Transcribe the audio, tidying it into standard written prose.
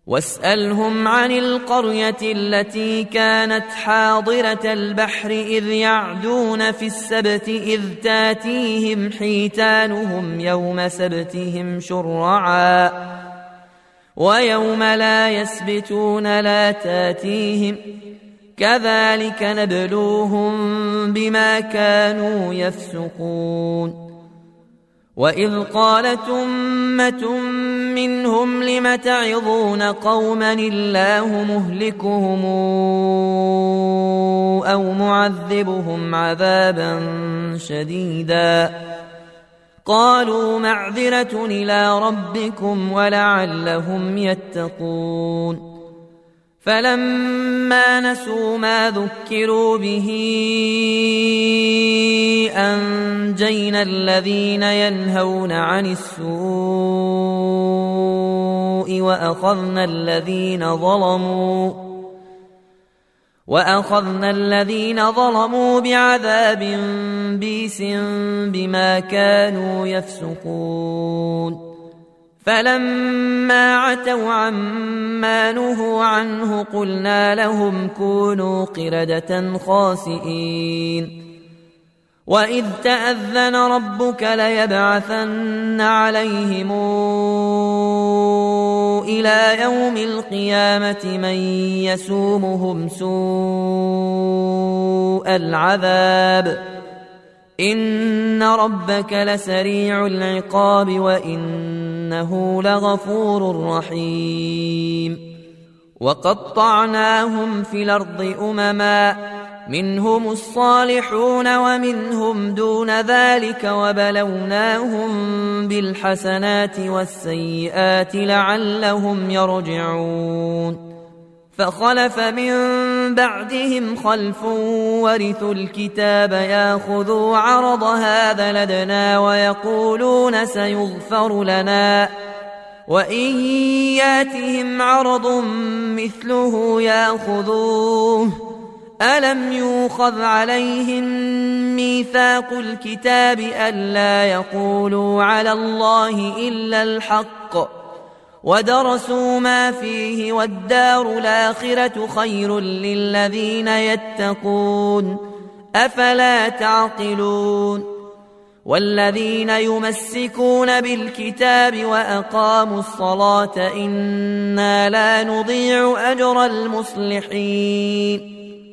واسألهم عن القرية التي كانت حاضرة البحر إذ يعدون في السبت إذ تاتيهم حيتانهم يوم سبتهم شرعا ويوم لا يسبتون لا تاتيهم كذلك نبلوهم بما كانوا يفسقون وإذ قالت أمة منهم لم تعظون قوما الله مهلكهم أو معذبهم عذابا شديدا قالوا معذرة إلى ربكم ولعلهم يتقون فلما نسوا ما ذكروا به أنجينا الذين ينهون عن السوء وأخذنا الذين ظلموا بعذاب بئس بما كانوا يفسقون فلما عتوا عما نهوا عنه قلنا لهم كونوا قردة خاسئين وإذ تأذن ربك ليبعثن عليهم إلى يوم القيامة من يسومهم سوء العذاب إن ربك لسريع العقاب وإنه لغفور رحيم وقطعناهم في الأرض أمما منهم الصالحون ومنهم دون ذلك وبلوناهم بالحسنات والسيئات لعلهم يرجعون فخلف من بعدهم خلف ورثوا الكتاب ياخذوا عرض هذا لدنا ويقولون سيغفر لنا وإن ياتهم عرض مثله ياخذوه ألم يؤخذ عليهم ميثاق الكتاب ألا يقولوا على الله إلا الحق ودرسوا ما فيه والدار الآخرة خير للذين يتقون أفلا تعقلون والذين يمسكون بالكتاب وأقاموا الصلاة إنا لا نضيع أجر المصلحين